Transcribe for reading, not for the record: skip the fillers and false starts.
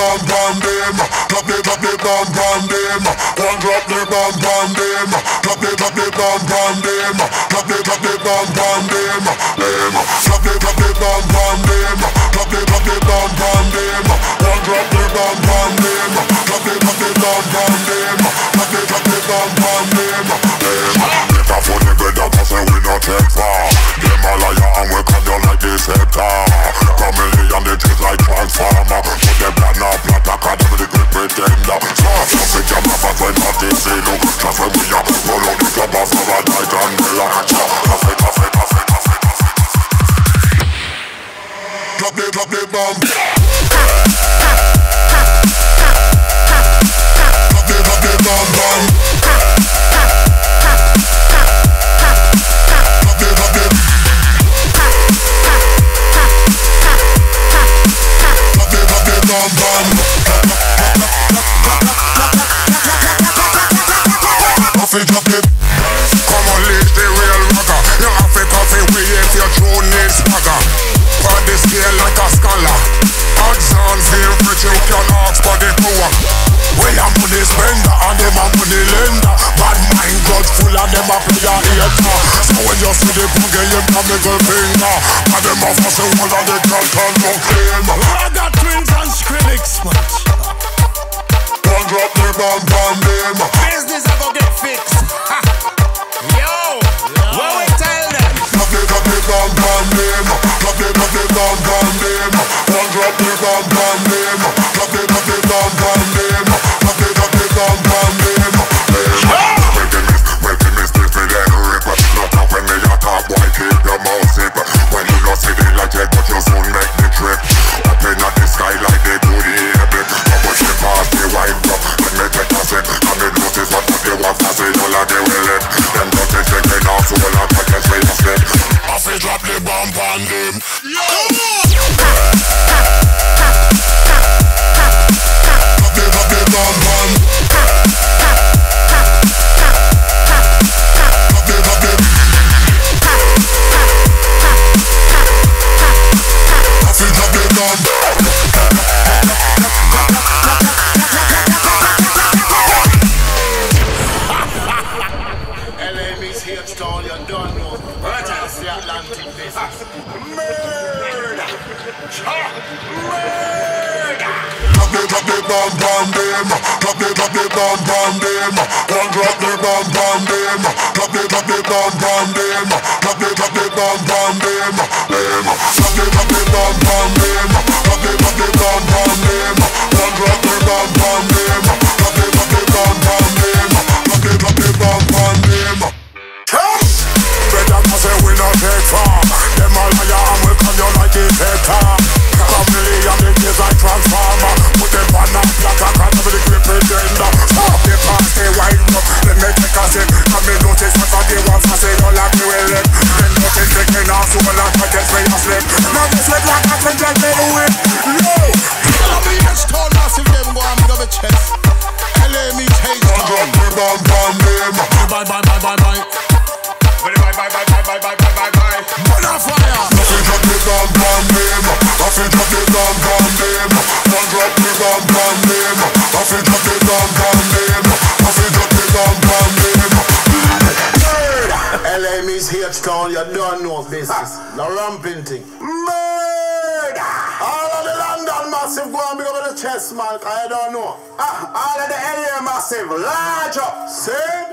bomb on them. Drop the bomb on them. One drop the bomb on them. Drop the bomb on them. Drop the bomb on them. Drop the bomb on them. Drop the bomb on them. One drop the bomb on them. Drop the bomb on them. Drop the bomb on them. Make a funny bed up and say we not take far. Them a liar and we come down like this sector. Chameleon they taste like transformer. Put them plan up like a card with the great pretender. So we jam up and when not this say no. Just when we are roll out the club off of a night and miller. Drop the bomb. Drop the bomb. Come on, leave the real rocker. You have to coffee we if your drone needs swagger. For the scale like a scholar. Odds on feel rich, you can ask for the power. We a money spender and them a money lender. Bad mind grudge full and them a play a hater. So when you see the punk, you can middle finger. And them a fuss the whole of the can't turn no claim. I got twins and Skrillex much. One drop the bomb on them. Business I go get fixed. Yo, what we tell them? Drop the bomb on them. Drop the bomb on them. One drop the bomb on them. Drop the bomb on them. Drop the bomb on them. When the mistake me let rip. Not up when me a talk, boy keep your mouth zip. When you not see the light yet, but you soon make the trip. Up in the sky like they do the air. But she pass the white cup. Let me take a sip. And me notice what they want to say. All of they will let them not take it off. So all of the guys will slip. I feel drop the bomb on them. Yo! Drop the bomb on. I feel drop the bomb. H-Town, you don't know. Right out of the Atlantic business. Murder! Murder! Drop the bomb on them. Drop the bomb on them. One drop the bomb on them. Drop the bomb on them. Drop the bomb on them. Drop the bomb on them. Drop the bomb on them. One drop the bomb on them. Drop the bomb on them. Drop the bomb on them. Better say we not take far. Them all liar and we come down like this sector. Chameleon they taste like transformer. Put them on a platter, can't have the great pretender. Stop the pass, they wind up. Let me take a sip. And me notice what they want to say. Don't like me well it. Then notice taking off so I like to get way to slip. Now this slip like a friend just made a whip. No! I'll be H-Town massive them go and big up a chest. LA meets H-Town. Drop the bomb on them. Bye. Bye. Bonfire! I feel drop the bomb on them. I feel drop the bomb on them. One drop the bomb on them. I feel drop the bomb on them. I feel drop the bomb on them. LA meets H-Town, you don't know business. The ramping thing. Murder! All of the London massive go and big up the chest, man. I don't know. All of the LA massive, large up. See?